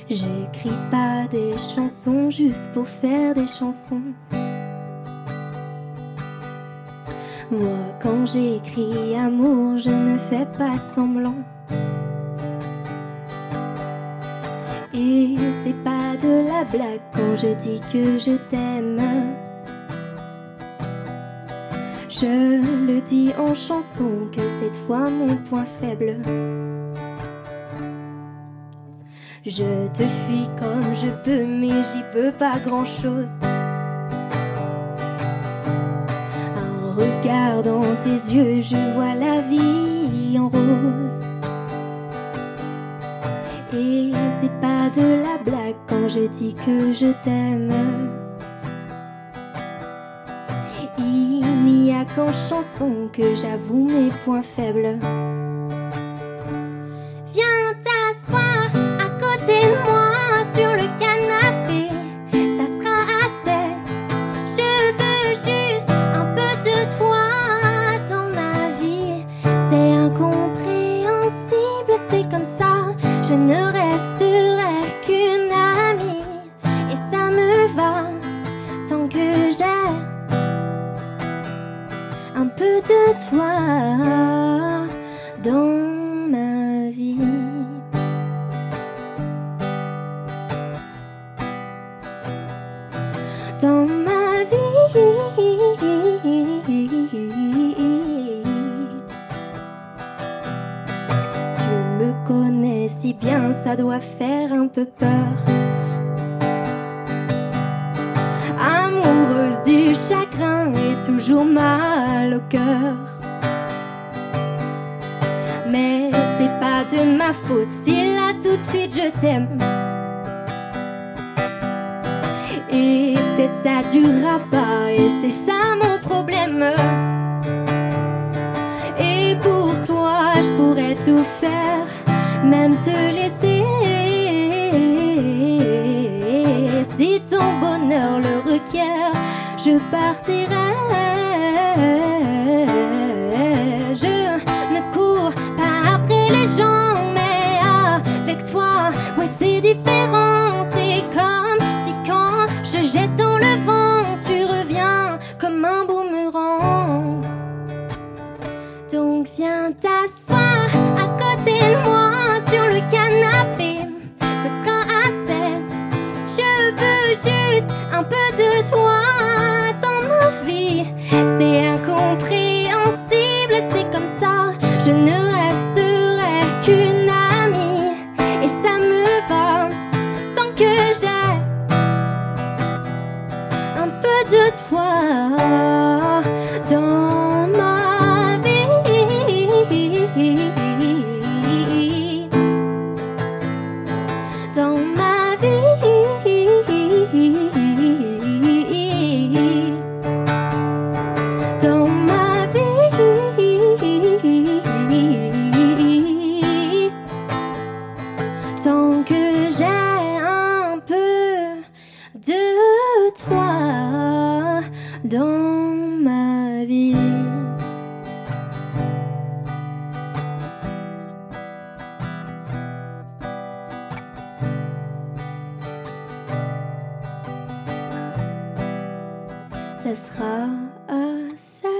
J'écris pas des chansons juste pour faire des chansons. Moi, quand j'écris amour, je ne fais pas semblant. Et c'est pas de la blague quand je dis que je t'aime. Je le dis en chanson que c'est toi mon point faible. Je te fuis comme je peux, mais j'y peux pas grand-chose. Un regard dans tes yeux, je vois la vie en rose. Et c'est pas de la blague quand je dis que je t'aime. Il n'y a qu'en chanson que j'avoue mes points faibles. Viens t'asseoir à côté de moi sur le canapé, ça sera assez. Je veux juste un peu de toi dans ma vie. C'est incompréhensible, c'est comme ça. Je ne resterai qu'une amie et ça me va tant que j'ai un peu de toi dans ma vie. Dans ma vie. Tu me connais si bien, ça doit faire un peu peur. Amoureuse du chagrin et toujours mal au cœur. Mais c'est pas de ma faute si là tout de suite je t'aime. Et peut-être ça durera pas et c'est ça mon problème. Et pour toi je pourrais tout faire, même te laisser. Si ton bonheur le requiert, je partirai. Je ne cours pas après les gens, mais avec toi, ouais c'est différent. C'est comme si quand je jette dans le vent, tu reviens comme un boomerang. Donc viens t'asseoir à côté de moi sur le canapé, ça sera assez. Je veux juste un peu de toi dans ma vie. C'est incompréhensible, c'est comme ça. Je ne resterai qu'une amie et ça me va tant que j'ai un peu de toi dans ma vie. Dans ma vie. Dans ma vie. Tant que j'ai un peu de toi dans ma vie. Ça sera assez.